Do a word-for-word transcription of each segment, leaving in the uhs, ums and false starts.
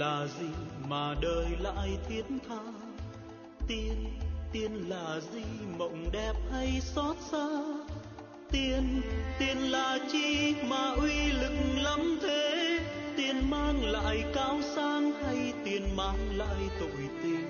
là gì mà đời lại thiết tha? Tiền, tiền là gì mộng đẹp hay xót xa? Tiền, tiền là chi mà uy lực lắm thế? Tiền mang lại cao sang hay tiền mang lại tội tình?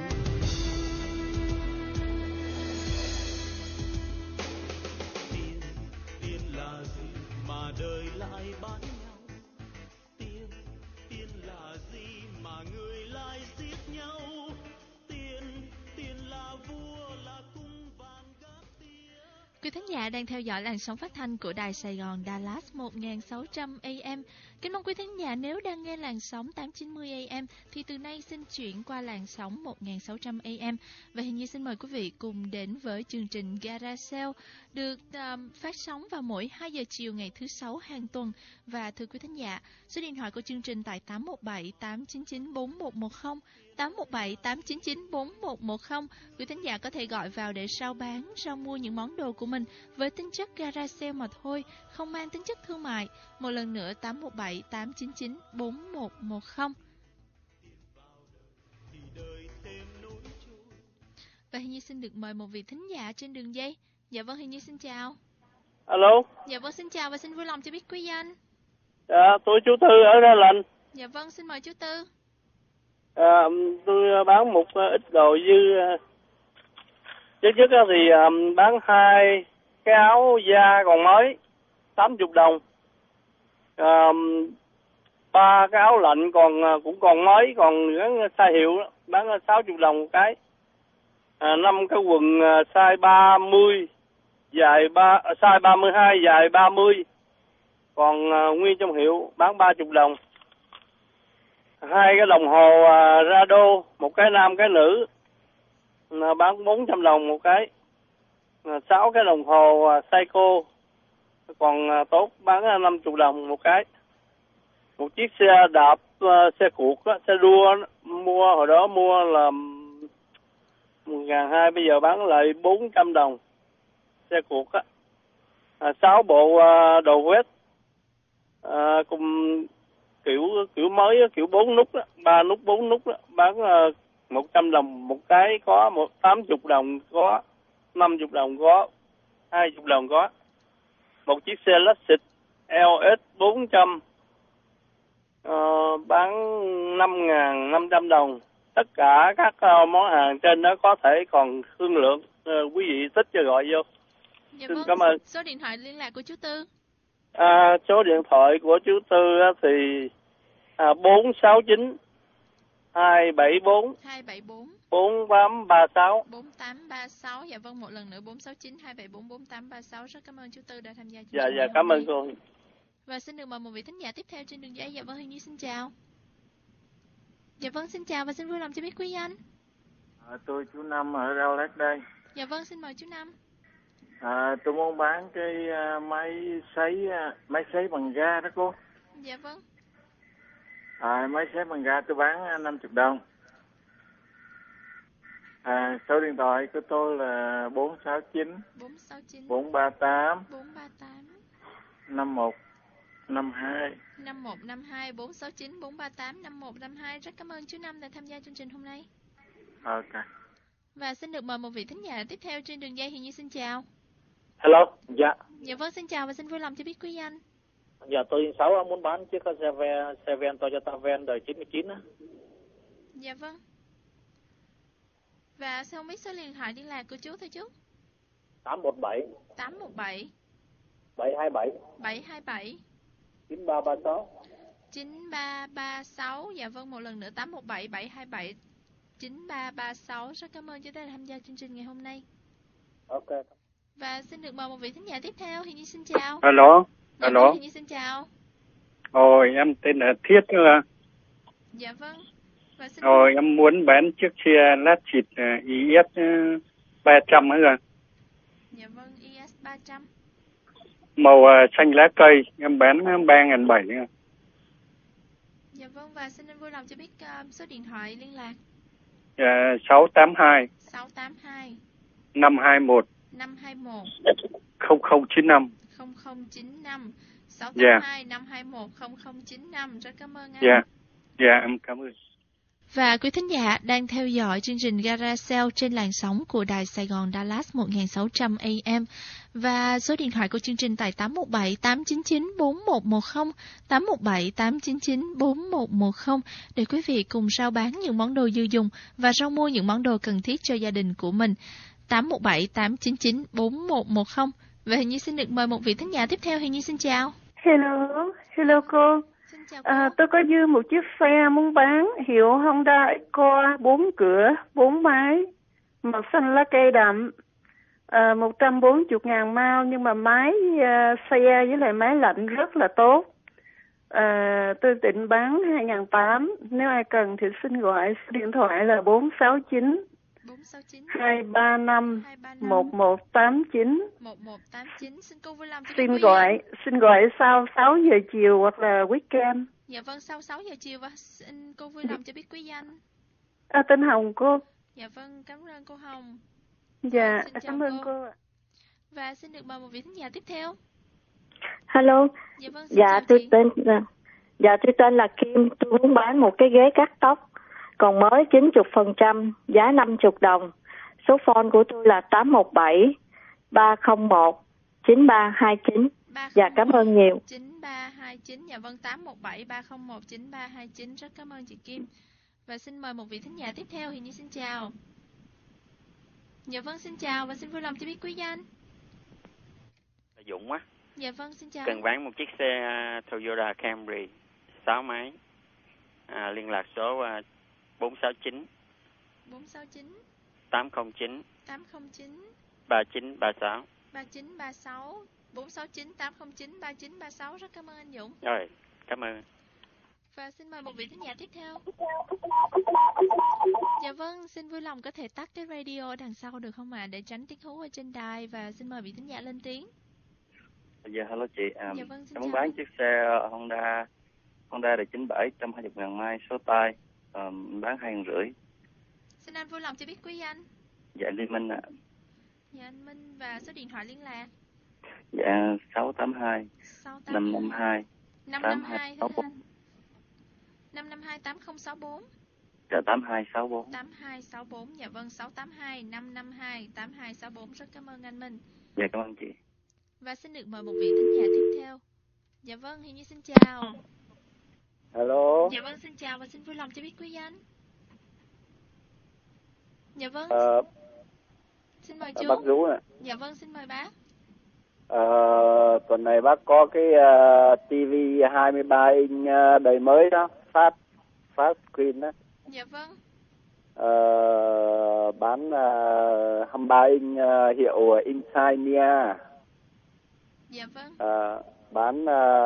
Tiền, tiền là gì mà đời lại bán nhau? Tiền, tiền là gì mà người lại giết nhau? Tiền, tiền là vua là cung vàng gác tía. Quý thính giả đang theo dõi làn sóng phát thanh của Đài Sài Gòn Dallas một nghìn sáu trăm A M. Kính mong quý thính giả nếu đang nghe làn sóng tám chín mươi A M thì từ nay xin chuyển qua làn sóng một nghìn sáu trăm A M. Và hình như xin mời quý vị cùng đến với chương trình Garage Sale được um, phát sóng vào mỗi hai giờ chiều ngày thứ sáu hàng tuần. Và thưa quý thính giả, số điện thoại của chương trình tại tám một bảy tám chín chín bốn một một không, tám một bảy tám chín chín bốn một một không. Quý thính giả có thể gọi vào để rao bán, rao mua những món đồ của mình với tính chất garage sale mà thôi, không mang tính chất thương mại. Một lần nữa tám một bảy tám chín chín bốn một một không. Và hình như xin được mời một vị thính giả trên đường dây. Dạ vâng, hình như xin chào. Alo. Dạ vâng, xin chào và xin vui lòng cho biết quý danh. Dạ, tôi chú Tư ở Ra Lệnh. Dạ vâng, xin mời chú Tư. À, tôi bán một ít đồ dư. Trước nhất thì bán hai cái áo da còn mới, tám mươi đồng. À, ba cái áo lạnh còn cũng còn mới, còn size hiệu, bán sáu mươi đồng một cái. À, năm cái quần size ba mươi, dài ba, size ba mươi hai, dài ba mươi. Còn uh, nguyên trong hiệu bán ba mươi đồng. Hai cái đồng hồ uh, Rado, một cái nam cái nữ, uh, bán bốn trăm đồng một cái. Uh, sáu cái đồng hồ uh, Seiko, còn uh, tốt bán uh, năm mươi đồng một cái. Một chiếc xe đạp, uh, xe cuộc, uh, xe đua, mua hồi đó mua là một nghìn hai trăm, bây giờ bán lại bốn trăm đồng. Xe cuộc á. Uh, sáu bộ uh, đồ vest. À, cùng kiểu kiểu mới kiểu bốn nút đó, ba nút bốn nút đó, bán uh, một trăm đồng một cái, có một tám mươi đồng có, năm mươi đồng có, hai mươi đồng có. Một chiếc xe Lexus L S bốn trăm uh, bán năm nghìn năm trăm đồng. Tất cả các uh, món hàng trên đó có thể còn thương lượng, uh, quý vị thích cho gọi vô. Dạ Xin vâng, cảm ơn. số điện thoại liên lạc của chú Tư. À, số điện thoại của chú Tư thì à, bốn sáu chín hai bảy bốn hai bảy bốn bốn tám ba sáu. bốn tám ba sáu. Dạ vâng, một lần nữa bốn sáu chín hai bảy bốn bốn tám ba sáu. Rất cảm ơn chú Tư đã tham gia chương trình. Dạ dạ cảm ơn cô. Và xin được mời một vị thính giả tiếp theo trên đường dây. Dạ vâng, Hình Như xin chào. Dạ vâng, xin chào và xin vui lòng cho biết quý danh. À, tôi chú Năm ở Rau Lát đây. Dạ vâng, xin mời chú Năm. À, tôi muốn bán cái uh, máy sấy uh, máy sấy bằng ga đó cô. Dạ vâng. À, máy sấy bằng ga tôi bán uh, năm mươi đồng. À, số điện thoại của tôi là bốn sáu chín bốn ba tám năm một năm hai. năm một năm hai bốn sáu chín bốn ba tám năm một năm hai. Rất cảm ơn chú Năm đã tham gia chương trình hôm nay. Ok. Và xin được mời một vị thính giả tiếp theo trên đường dây. Hình Như xin chào. Hello, dạ. Dạ vâng, xin chào và xin vui lòng cho biết quý danh. Dạ, tôi Sáu muốn bán chiếc xe Van, xe Van Toyota Van đời chín mươi chín á. Dạ vâng. Và sao không biết số điện thoại liên lạc của chú thôi chú? tám một bảy tám một bảy bảy hai bảy bảy hai bảy chín ba ba sáu chín ba ba sáu. Dạ vâng, một lần nữa tám một bảy bảy hai bảy chín ba ba sáu. Rất cảm ơn chú đã tham gia chương trình ngày hôm nay. Ok. Và xin được mời một vị thính giả tiếp theo. Hình Như xin chào. Alo. Dạ Alo. vâng, Hình Như xin chào. Ôi, em tên là Thiết là. Dạ vâng. Và xin Ôi, em muốn bán chiếc xe Lexus I S ba trăm ấy rồi. Dạ vâng, I S ba trăm. Màu xanh lá cây, em bán ba nghìn bảy trăm. Dạ vâng, và xin anh vui lòng cho biết uh, số điện thoại liên lạc. Dạ, sáu tám hai sáu tám hai năm hai một năm hai một không không chín năm không không chín năm. Sáu tám hai năm hai một không không chín năm. Rất cảm ơn anh. Dạ. Dạ, em cảm ơn. Và quý thính giả đang theo dõi chương trình Gara Sale trên làn sóng của Đài Sài Gòn Dallas một nghìn sáu trăm A M. Và số điện thoại của chương trình tại tám một bảy tám chín chín bốn một một không, tám một bảy tám chín chín bốn một một không để quý vị cùng rao bán những món đồ dư dùng và rao mua những món đồ cần thiết cho gia đình của mình. tám một bảy tám chín chín bốn một một không. Và Hình Như xin được mời một vị thính giả tiếp theo. Hình Như xin chào. Hello, hello cô. Xin chào cô. À, tôi có dư một chiếc xe muốn bán hiệu Honda Accord bốn cửa, bốn máy, màu xanh lá cây đậm, à, một trăm bốn mươi ngàn mao nhưng mà máy uh, xe với lại máy lạnh rất là tốt. À, tôi định bán hai nghìn không trăm tám, nếu ai cần thì xin gọi số điện thoại là bốn sáu chín hai ba năm một một tám chín. một một tám chín. Xin cô vui lòng cho Xin gọi, xin gọi sau sáu giờ chiều hoặc là weekend. Dạ vâng, sau sáu giờ chiều. Và xin cô vui lòng cho biết quý danh. À, tên Hồng cô. Dạ vâng, cảm ơn cô Hồng. Dạ, à, cảm ơn cô ạ. Và xin được mời một vị thính giả tiếp theo. Hello. Dạ vâng, dạ tôi tên Dạ tôi tên là Kim. Tôi muốn bán một cái ghế cắt tóc còn mới chín mươi phần trăm, giá năm mươi đồng. Số phone của tôi là tám một bảy ba không một chín ba hai chín. Dạ cảm ơn nhiều. chín ba hai chín. Dạ vâng, tám một bảy ba không một chín ba hai chín. Rất cảm ơn chị Kim. Và xin mời một vị thính giả tiếp theo. Hình Như xin chào. Dạ vâng, xin chào và xin vui lòng cho biết quý danh. Dũng á. Dạ vâng, xin chào. Cần bán một chiếc xe Toyota Camry sáu máy. À, liên lạc số uh, bốn sáu chín bốn sáu chín tám không chín tám không chín ba chín ba sáu ba chín ba sáu. Bốn sáu chín tám không chín ba chín ba sáu. Rất cảm ơn anh Dũng. Rồi, cảm ơn. Và xin mời một vị thính giả tiếp theo. Dạ vâng, xin vui lòng có thể tắt cái radio đằng sau được không ạ, à, để tránh tiếng hú ở trên đài. Và xin mời vị thính giả lên tiếng. Dạ, hello chị. Um, dạ vâng, em muốn bán chiếc xe Honda Honda đời chín bảy, một trăm hai mươi ngàn mai, số tay, um, bán hai ngàn rưỡi. Xin anh vui lòng cho biết quý anh. Dạ, Lê Minh ạ. À. Dạ, anh Minh. Và số điện thoại liên lạc. Dạ, sáu tám hai năm năm hai năm năm hai sáu bốn năm năm hai tám không sáu bốn. Dạ, tám hai sáu bốn tám hai sáu bốn. Dạ vâng, sáu tám hai năm năm hai tám hai sáu bốn. Rất cảm ơn anh Minh. Dạ, cảm ơn chị. Và xin được mời một vị thính giả tiếp theo. Dạ vâng, Hình Như xin chào. Hello. Dạ vâng, xin chào và xin vui lòng cho biết quý danh. Dạ vâng. Ờ, xin mời chú. Bác Dũ nè. Dạ vâng, xin mời bác. Ờ, tuần này bác có cái uh, ti vi hai mươi ba inch uh, đời mới đó, fast fast screen đó. Dạ vâng. Ờ, bán uh, hai mươi ba inch uh, hiệu Insignia. Dạ vâng. Ờ, bán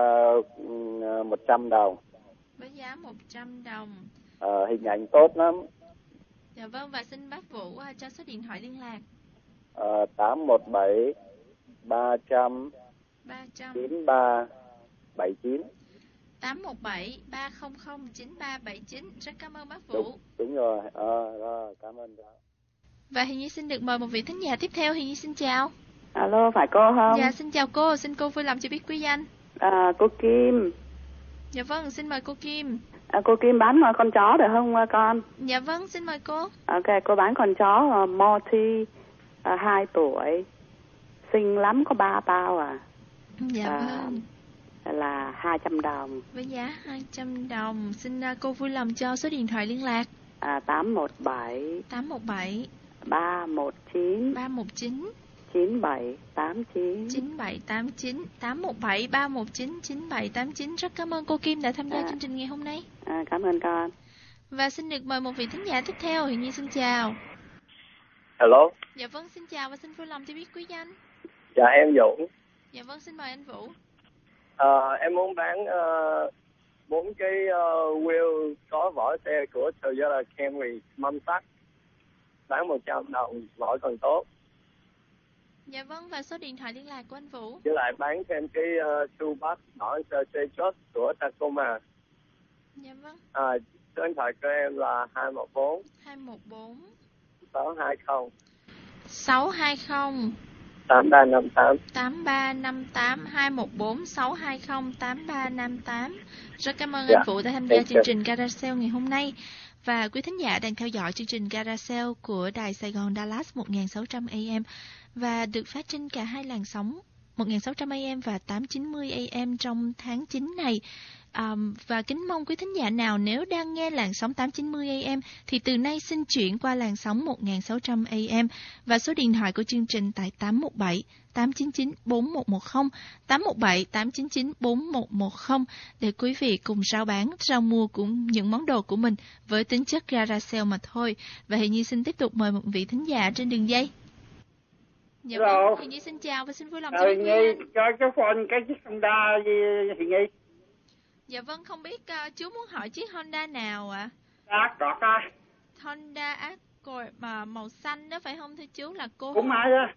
uh, một trăm đồng. Với giá một trăm đồng. Ờ, hình ảnh tốt lắm. Dạ vâng, và xin bác Vũ uh, cho số điện thoại liên lạc. Ờ, tám một bảy ba trăm chín ba bảy chín. tám một bảy ba không không chín ba bảy chín. Rất cảm ơn bác Vũ. Đúng, đúng rồi. Ờ, rồi, cảm ơn đó. Và Hình Như xin được mời một vị thính giả tiếp theo. Hình Như xin chào. Alo, phải cô không? Dạ, xin chào cô. Xin cô vui lòng cho biết quý danh. À, cô Kim. Dạ vâng, xin mời cô Kim. À, cô Kim bán con chó được không con? Dạ vâng, xin mời cô. Ok, cô bán con chó uh, Morty, uh, hai tuổi, xinh lắm, có ba bao à. Dạ à, vâng. Là hai trăm đồng. Với giá hai trăm đồng. Xin uh, cô vui lòng cho số điện thoại liên lạc. À, tám một bảy tám một bảy ba một chín ba một chín chín bảy tám chín chín bảy tám chín. Tám một bảy ba một chín chín bảy tám chín. Rất cảm ơn cô Kim đã tham gia à. chương trình ngày hôm nay. À, cảm ơn con. Và xin được mời một vị thính giả tiếp theo. Hình Như xin chào. Hello. Dạ vâng, xin chào và xin vui lòng cho biết quý danh. Dạ, em Dũng. Dạ vâng, xin mời anh Vũ. À, em muốn bán bốn uh, cái uh, wheel có vỏ xe của Toyota Camry mâm sắt, bán một trăm đồng, vỏ còn tốt. Dạ vâng, và số điện thoại liên lạc của anh Vũ. Với lại bán thêm cái uh, toolbox đỏ xe chốt của Tacoma. Dạ vâng. À, số điện thoại của em là hai một bốn hai một bốn sáu hai không sáu hai không tám ba năm tám. tám ba năm tám hai một bốn sáu hai không tám ba năm tám. Rất cảm ơn Dạ. anh Vũ đã tham gia Thank chương you. trình Garage Sale ngày hôm nay. Và quý thính giả đang theo dõi chương trình Garage Sale của Đài Sài Gòn Dallas một nghìn sáu trăm A M và được phát trên cả hai làn sóng một nghìn sáu trăm A M và tám trăm chín mươi A M trong tháng chín này. Um, và kính mong quý thính giả nào nếu đang nghe làn sóng tám trăm chín mươi A M thì từ nay xin chuyển qua làn sóng một nghìn sáu trăm A M và số điện thoại của chương trình tại tám một bảy tám chín chín bốn một một không tám một bảy tám chín chín bốn một một không để quý vị cùng rao bán, rao mua cũng những món đồ của mình với tính chất garage sale mà thôi. Và Hiền Nhi xin tiếp tục mời một vị thính giả trên đường dây. Dạ vâng, Hiền Nhi xin chào và xin vui lòng chào quý Nhi cho cái phone cái chiếc Honda gì Hiền Nhi. Dạ vâng, không biết uh, chú muốn hỏi chiếc Honda nào ạ? À, có coi. Honda Accord mà màu xanh đó phải không thưa chú, là cô? Cũng ai á.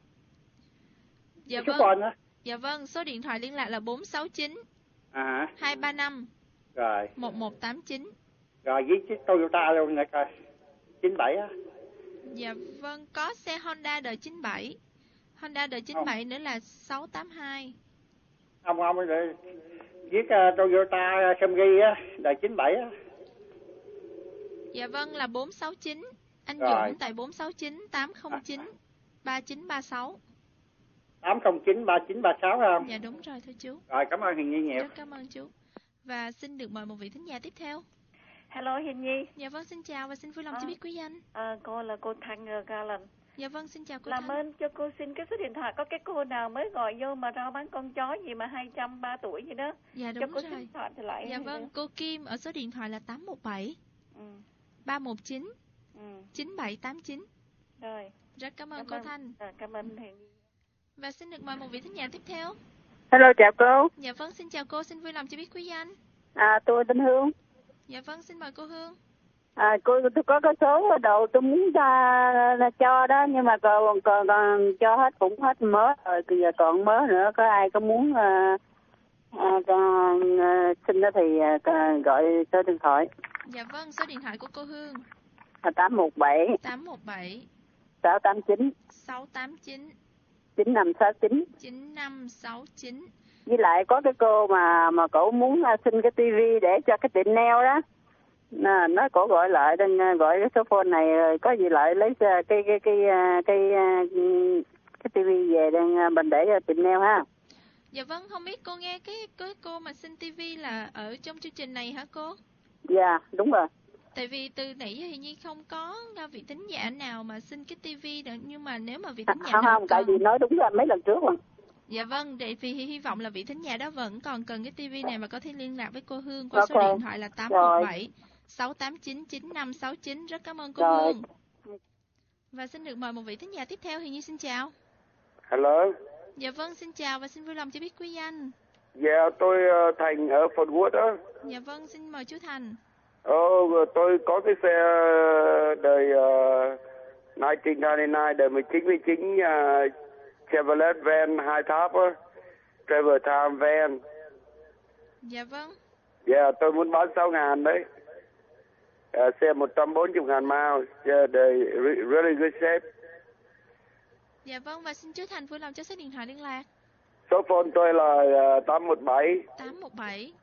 Dạ cái vâng. Đó. Dạ vâng, số điện thoại liên lạc là bốn sáu chín à. hai ba năm rồi một một tám chín. Rồi với chiếc Toyota luôn nè coi. chín bảy á. Dạ vâng, có xe Honda đời chín bảy. Honda đời chín bảy không. Nữa là sáu tám hai. Không không rồi. Chiếc uh, Toyota Camry á, đời chín bảy á. Dạ vâng là bốn sáu chín. Anh rồi. Dũng tại bốn sáu chín tám không chín ba chín ba sáu. tám không chín ba chín ba sáu không? Dạ đúng rồi thưa chú. Rồi cảm ơn Hiền Nhi nhiều. Rất cảm ơn chú. Và xin được mời một vị thính giả tiếp theo. Hello Hiền Nhi. Dạ vâng, xin chào và xin vui lòng à, cho biết quý danh. À, cô là cô Thanh ở Garland. Dạ vâng, xin chào cô Làm Thanh. ơn cho cô xin cái số điện thoại, có cái cô nào mới gọi vô mà rao bán con chó gì mà hai trăm ba tuổi gì đó. Dạ đúng cho cô rồi. Xin thoại trở lại. Dạ vâng, cô Kim ở số điện thoại là tám một bảy ừ. ba một chín ừ. chín bảy tám chín. Rồi. Rất cảm ơn cảm cô ơn. Thanh. À, cảm ơn Hiền Nhi. Và xin được mời một vị thính giả tiếp theo. Hello, chào cô. Dạ vâng, xin chào cô, xin vui lòng cho biết quý danh. À, tôi tên Hương. Dạ vâng, xin mời cô Hương. À, cô tôi có cái số đồ tôi muốn ra, ra cho đó, nhưng mà còn, còn còn cho hết cũng hết mớ rồi, bây giờ còn mớ nữa, có ai có muốn uh, uh, uh, xin đó thì uh, gọi số điện thoại. Dạ vâng, số điện thoại của cô Hương là tám một bảy tám một bảy sáu tám chín sáu tám chín chín năm sáu chín chín năm sáu chín. Với lại có cái cô mà mà cổ muốn uh, xin cái tivi để cho cái tiệm nail đó. Nó, nó cổ gọi lại đang gọi cái số phone này, có gì lại lấy cái cái cái cái cái, cái tivi về đang mình để tiệm nail ha. Dạ vâng, không biết cô nghe cái cái cô mà xin tivi là ở trong chương trình này hả cô? Dạ đúng rồi. Tại vì từ nãy hình như không có vị thính giả nào mà xin cái tivi được, nhưng mà nếu mà vị thính giả không nào không tại vì nói đúng là mấy lần trước rồi. Dạ vâng, để vì hy vọng là vị thính giả đó vẫn còn cần cái tivi này mà có thể liên lạc với cô Hương qua okay. số điện thoại là tám một bảy sáu tám chín chín năm sáu chín. Rất cảm ơn cô rồi. Hương. Và xin được mời một vị thính giả tiếp theo. Hiền Nhi xin chào. Hello. Dạ vâng, xin chào và xin vui lòng cho biết quý danh. Dạ, tôi uh, Thành ở Fort Worth đó. Dạ vâng, xin mời chú Thành. Ồ, oh, tôi có cái xe đời uh, một chín chín chín đời một chín chín uh, Chevrolet van hai tháp á, Travel Time van. Dạ vâng. Dạ, yeah, tôi muốn bán sáu ngàn đấy. Uh, xe một trăm bốn mươi ngàn mile, yeah, đời really good shape. Dạ vâng, và xin chú Thành vui lòng cho số điện thoại liên lạc. Số phone tôi là uh, tám một bảy tám một bảy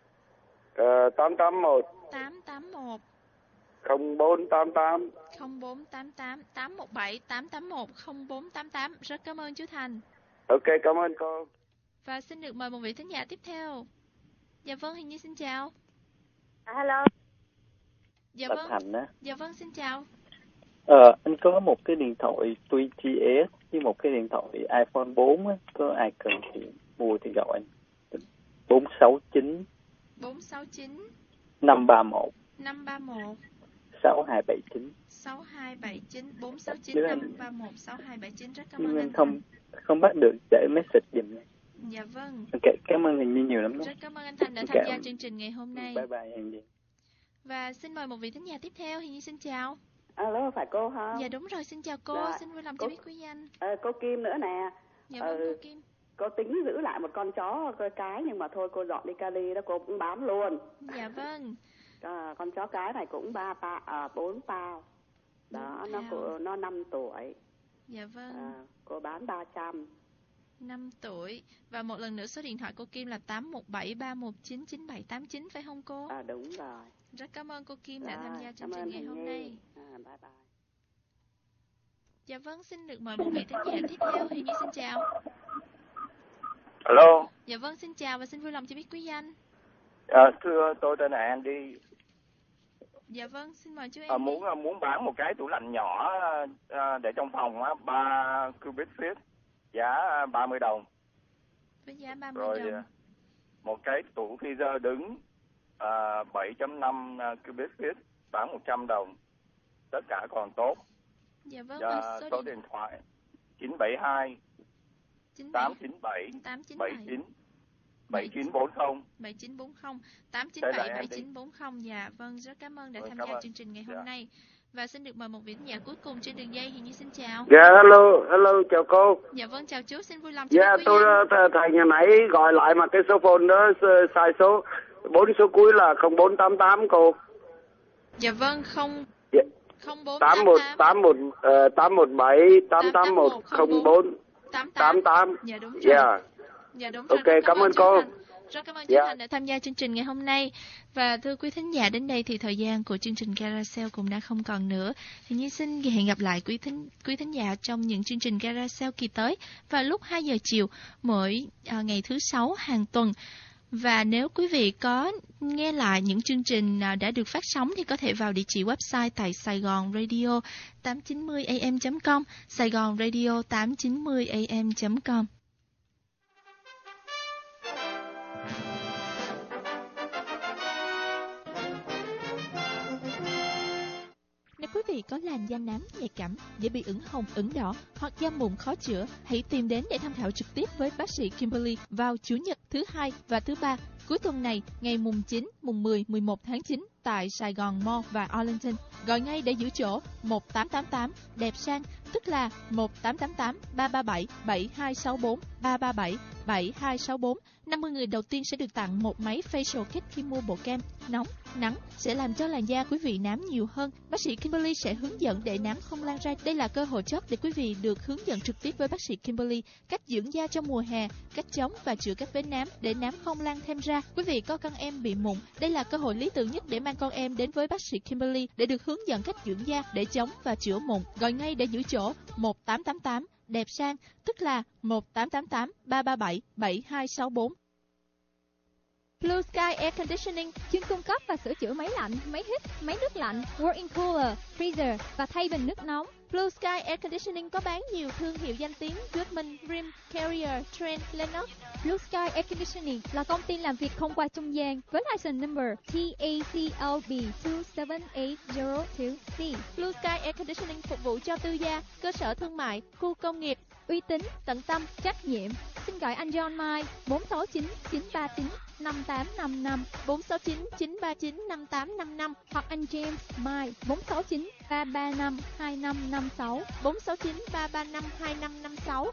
uh, tám tám một tám tám một không bốn tám tám không bốn tám tám tám một bảy tám tám một không bốn tám tám. Rất cảm ơn chú Thành. Ok, cảm ơn cô. Và xin được mời một vị thính giả tiếp theo. Dạ vâng, Hiền Nhi xin chào. À, hello. Dạ Là vâng. Thành á. Dạ vâng, xin chào. Ờ, anh có một cái điện thoại three G S với một cái điện thoại iPhone bốn á, có ai cần thì mua thì gọi anh. bốn sáu chín bốn sáu chín năm ba một năm ba một sáu hai bảy chín sáu hai bảy chín bốn sáu chín năm ba một sáu hai bảy chín. Rất cảm ơn nhưng anh. không không bắt được để message giùm nha. Dạ vâng. Ok, cảm ơn Hiền Nhi nhiều lắm đó. Rất cảm ơn anh Thành đã tham okay. gia chương trình ngày hôm nay. Bye bye Hiền Nhi. Và xin mời một vị thính giả tiếp theo. Hiền Nhi xin chào. Alo, phải cô không? Dạ đúng rồi, xin chào cô. Dạ. Xin vui lòng cô, cho biết quý danh. À, cô Kim nữa nè. Dạ vâng, ừ, cô Kim. Cô tính giữ lại một con chó cái nhưng mà thôi cô dọn đi Cali đó, cô cũng bán luôn. Dạ vâng. À, con chó cái này cũng ba pa à, bốn pao. Đó, nó cô, nó năm tuổi. Dạ vâng. À, cô bán ba trăm. năm tuổi. Và một lần nữa số điện thoại cô Kim là tám một bảy ba một chín chín bảy tám chín phải không cô? À đúng rồi. Rất cảm ơn cô Kim đã Rồi, tham gia chương cảm trình ơn ngày Hằng hôm Nhi. nay. À, bye bye. Dạ vâng, xin được mời một vị thính giả tiếp theo. Hiền Nhi xin chào. Alo. Dạ vâng, xin chào và xin vui lòng cho biết quý danh. À, thưa tôi tên là Andy. Dạ vâng, xin mời chú em. À, muốn muốn bán một cái tủ lạnh nhỏ à, để trong phòng á, ba cubic feet, giá ba mươi đồng. Với giá ba mươi Rồi đồng. một cái tủ freezer đứng à, bảy chấm năm cubic feet, bán một trăm đồng. Tất cả còn tốt. Dạ vâng, Và số, số điện thoại chín bảy hai tám chín bảy bảy chín bảy chín bốn không bảy chín bốn không tám chín bảy bảy chín bốn không. Dạ vâng, rất cảm ơn đã Vâng, tham cảm gia ơn. chương trình ngày hôm Dạ. nay. Và xin được mời một vị khán giả cuối cùng trên đường dây. Hiền Nhi xin chào. Dạ hello, hello chào cô. Dạ vâng, chào chú, xin vui lòng cho Dạ biết quý tôi danh. th- thầy nhà nãy gọi lại mà cái số phone đó s- sai số, bốn số cuối là không bốn tám tám cô. Dạ vâng, không Dạ. không bốn tám một tám một tám một bảy tám tám một không bốn tám tám. Dạ đúng rồi. Dạ. Dạ đúng rồi. Ok, Rất cảm ơn chú cô. Thành. Rất cảm ơn chú Dạ. Thành đã tham gia chương trình ngày hôm nay. Và thưa quý thính giả, đến đây thì thời gian của chương trình Carousel cũng đã không còn nữa. Thì Nhi xin hẹn gặp lại quý thính quý thính giả trong những chương trình Carousel kỳ tới vào lúc hai giờ chiều mỗi à, ngày thứ sáu hàng tuần. Và nếu quý vị có nghe lại những chương trình đã được phát sóng thì có thể vào địa chỉ website tại Sài Gòn Radio tám chín mươi a m chấm com, Sài Gòn Radio tám chín mươi a m chấm com. Nếu quý vị có làn da nám nhạy cảm, dễ bị ửng hồng, ửng đỏ hoặc da mụn khó chữa, hãy tìm đến để tham khảo trực tiếp với bác sĩ Kimberly vào Chủ nhật, thứ hai và thứ ba cuối tuần này, ngày mùng chín, mùng mười, mười một tháng chín tại Sài Gòn Mall và Arlington. Gọi ngay để giữ chỗ một tám tám tám đẹp sang, tức là một tám tám tám ba ba bảy bảy hai sáu bốn ba ba bảy bảy hai sáu bốn. năm mươi người đầu tiên sẽ được tặng một máy facial kit khi mua bộ kem. Nóng, nắng sẽ làm cho làn da quý vị nám nhiều hơn. Bác sĩ Kimberly sẽ hướng dẫn để nám không lan ra. Đây là cơ hội chót để quý vị được hướng dẫn trực tiếp với bác sĩ Kimberly cách dưỡng da trong mùa hè, cách chống và chữa các vết nám để nám không lan thêm ra. Quý vị có con em bị mụn, đây là cơ hội lý tưởng nhất để mang con em đến với bác sĩ Kimberly để được hướng dẫn cách dưỡng da để chống và chữa mụn. Gọi ngay để giữ chỗ một tám tám tám đẹp sang, tức là một tám tám tám ba ba bảy bảy hai sáu bốn. Blue Sky Air Conditioning chuyên cung cấp và sửa chữa máy lạnh, máy hít, máy nước lạnh, walk-in cooler, freezer và thay bình nước nóng. Blue Sky Air Conditioning có bán nhiều thương hiệu danh tiếng Goodman, Rim, Carrier, Trent, Lennox. Blue Sky Air Conditioning là công ty làm việc không qua trung gian với license number T A C L B two seven eight zero two C. Blue Sky Air Conditioning phục vụ cho tư gia, cơ sở thương mại, khu công nghiệp, uy tín, tận tâm, trách nhiệm. Xin gọi anh John Mai bốn sáu chín chín ba chín năm tám năm năm bốn sáu chín chín ba chín năm tám năm năm hoặc anh James Mai bốn sáu chín ba ba năm hai năm năm sáu bốn sáu chín ba ba năm hai năm năm sáu.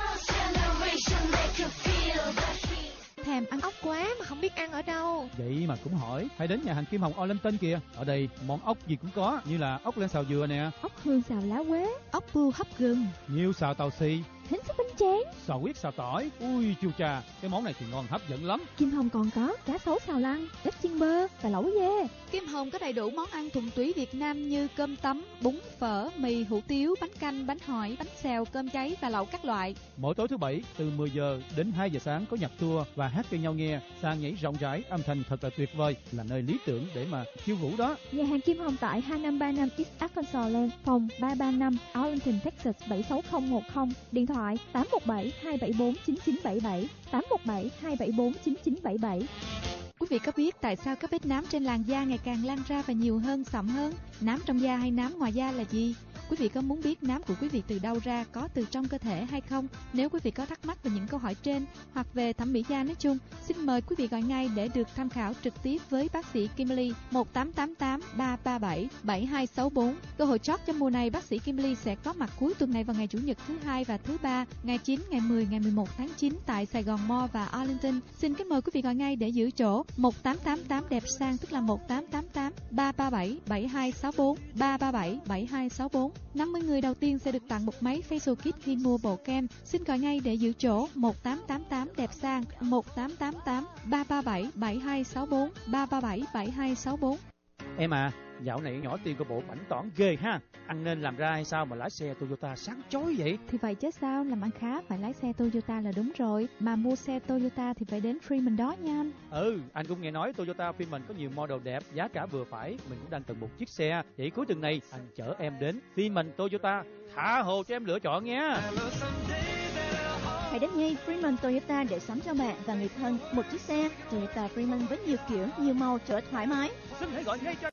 Thèm ăn ốc quá mà không biết ăn ở đâu. Vậy mà cũng hỏi, hãy đến nhà hàng Kim Hồng Arlington kìa. Ở đây món ốc gì cũng có, như là ốc len xào dừa nè, ốc hương xào lá quế, ốc bươu hấp gừng, nhiều xào tàu xì, thính súp bánh tráng, xào huyết xào tỏi. Ui chu chà, cái món này thì ngon hấp dẫn lắm. Kim Hồng còn có cá sấu xào lăn, ếch chiên bơ và lẩu dê. Kim Hồng có đầy đủ món ăn thuần túy Việt Nam như cơm tấm, bún, phở, mì, hủ tiếu, bánh canh, bánh hỏi, bánh xèo, cơm cháy và lẩu các loại. Mỗi tối thứ bảy từ mười giờ đến hai giờ sáng có nhạc tour và hát cho nhau nghe, sàn nhảy rộng rãi, âm thanh thật là tuyệt vời, là nơi lý tưởng để mà khiêu vũ đó. Nhà hàng Kim Hồng tại hai năm ba năm East Arkansas Lane, phòng ba ba năm, Arlington, Texas bảy sáu không một không, điện thoại tám một bảy hai bảy bốn chín chín bảy bảy, tám một bảy hai bảy bốn chín chín bảy bảy. Quý vị có biết tại sao các vết nám trên làn da ngày càng lan ra và nhiều hơn, sậm hơn? Nám trong da hay nám ngoài da là gì? Quý vị có muốn biết nám của quý vị từ đâu ra, có từ trong cơ thể hay không? Nếu quý vị có thắc mắc về những câu hỏi trên hoặc về thẩm mỹ da nói chung, xin mời quý vị gọi ngay để được tham khảo trực tiếp với bác sĩ Kimberly một tám tám tám ba ba bảy bảy hai sáu bốn. Cơ hội chót cho mùa này, bác sĩ Kimberly sẽ có mặt cuối tuần này vào ngày Chủ nhật thứ hai và thứ ba, ngày chín, ngày mười, ngày mười một tháng chín tại Sài Gòn Mall và Arlington. Xin kính mời quý vị gọi ngay để giữ chỗ một tám tám tám đẹp sang, tức là một tám tám tám ba ba bảy bảy hai sáu bốn ba ba bảy bảy hai sáu bốn. năm mươi người đầu tiên sẽ được tặng một máy Facial Kit khi mua bộ kem. Xin gọi ngay để giữ chỗ một tám tám tám đẹp sang một tám tám tám ba ba bảy bảy hai sáu bốn ba ba bảy bảy hai sáu bốn. Em à, dạo này nhỏ tiền của bộ bảnh tỏn ghê ha. Anh nên làm ra hay sao mà lái xe Toyota sáng chói vậy? Thì vậy chứ sao, làm ăn khá phải lái xe Toyota là đúng rồi. Mà mua xe Toyota thì phải đến Freeman đó nha anh. Ừ, anh cũng nghe nói Toyota Freeman có nhiều model đẹp, giá cả vừa phải. Mình cũng đang cần một chiếc xe. Vậy cuối tuần này anh chở em đến Freeman Toyota, tha hồ cho em lựa chọn nha. Hãy đến ngay Freeman Toyota để sắm cho bạn và người thân một chiếc xe Toyota Freeman với nhiều kiểu, nhiều màu, chở thoải mái. Xin hãy gọi ngay cho